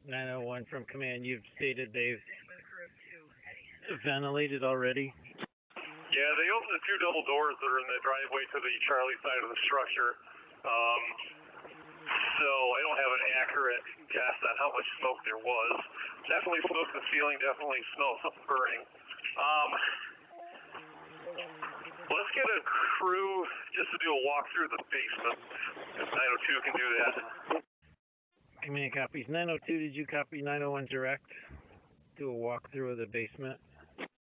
901 from command. You've stated they've ventilated already. Yeah, they opened the two double doors that are in the driveway to the Charlie side of the structure. So I don't have an accurate guess on how much smoke there was. Definitely smoke in the ceiling, definitely smell something burning. Let's get a crew just to do a walk through the basement. If 902 can do that. Command copies. 902, did you copy 901 direct? Do a walkthrough of the basement.